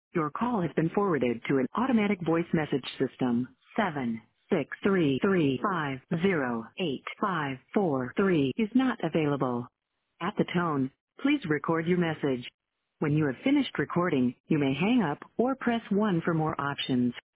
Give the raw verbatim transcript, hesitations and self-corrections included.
Your call has been forwarded to an automatic voice message system. seven six three three five zero eight five four three is not available. At the tone, please record your message. When you have finished recording, you may hang up or press one for more options.